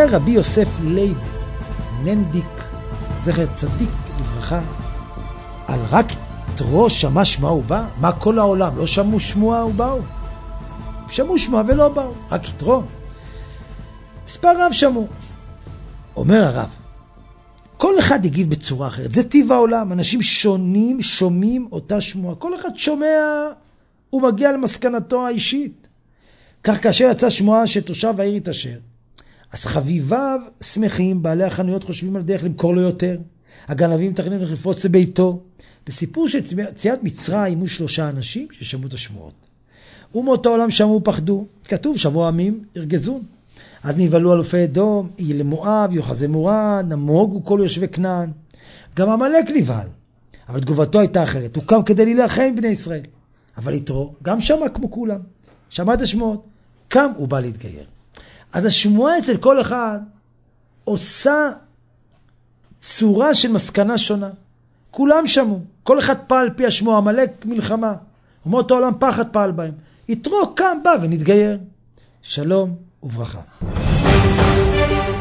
אומר רבי יוסף לייב ננדיק, זכר צדיק לברכה, על רק יתרו שמע שמוע ובא? מה כל העולם? לא שמעו שמוע ובאו? שמעו שמוע ולא באו, רק יתרו. מספר רב שמעו. אומר הרב, כל אחד יגיב בצורה אחרת. זה טיב העולם. אנשים שונים שומעים אותה שמועה. כל אחד שומע, הוא מגיע למסקנתו האישית. כך כאשר יצא שמועה שתושב העיר יתעשר, אז חביביו שמחים, בעלי החנויות חושבים על דרך למכור לו יותר. הגנבים תכננים לפרוץ לביתו. בסיפור של יציאת מצרים היו 3 אנשים ששמעו את השמועות. אומות העולם שמעו פחדו. כתוב, שמעו עמים ירגזון. אז נבהלו אלופי אדום, יהיה למואב, יוחזי מורד, נמוגו כל יושבי כנען. גם עמלק נבהל, אבל תגובתו הייתה אחרת. הוא קם כדי להילחם עם בני ישראל. אבל יתרו גם שמע כמו כולם. שמע את השמועות. קם הוא בא להתגייר. אז השמועה אצל כל אחד עושה צורה של מסקנה שונה. כולם שמעו. כל אחד פעל פי השמועה. עמלק מלחמה. אומות העולם פחד פעל בהם. יתרו קם בא ונתגייר. שלום וברכה.